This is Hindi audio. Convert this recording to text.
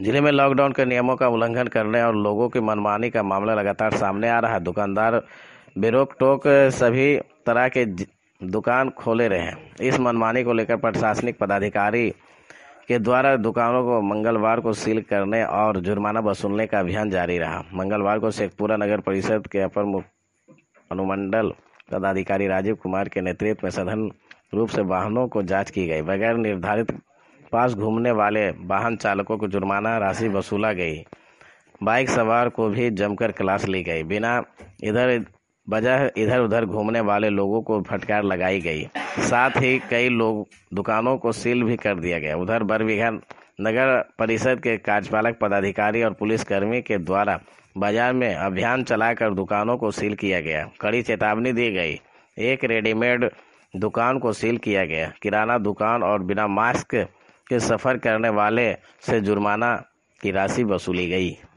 जिले में लॉकडाउन के नियमों का उल्लंघन करने और लोगों की मनमानी का मामला लगातार सामने आ रहा है। दुकानदार बेरोक टोक सभी तरह के दुकान खोले रहे हैं। इस मनमानी को लेकर प्रशासनिक पदाधिकारी के द्वारा दुकानों को मंगलवार को सील करने और जुर्माना वसूलने का अभियान जारी रहा। मंगलवार को शेखपुरा नगर परिषद के अपर अनुमंडल पदाधिकारी राजीव कुमार के नेतृत्व में सघन रूप से वाहनों को जांच की गई। बगैर निर्धारित पास घूमने वाले वाहन चालकों को जुर्माना राशि वसूला गई। बाइक सवार को भी जमकर क्लास ली गई। बिना इधर उधर घूमने वाले लोगों को फटकार लगाई गई। साथ ही कई दुकानों को सील भी कर दिया गया। उधर बरबीघा नगर परिषद के कार्यपालक पदाधिकारी और पुलिसकर्मी के द्वारा बाजार में अभियान चलाकर दुकानों को सील किया गया। कड़ी चेतावनी दी गई। एक रेडीमेड दुकान को सील किया गया। किराना दुकान और बिना मास्क के सफर करने वाले से जुर्माना की राशि वसूली गई।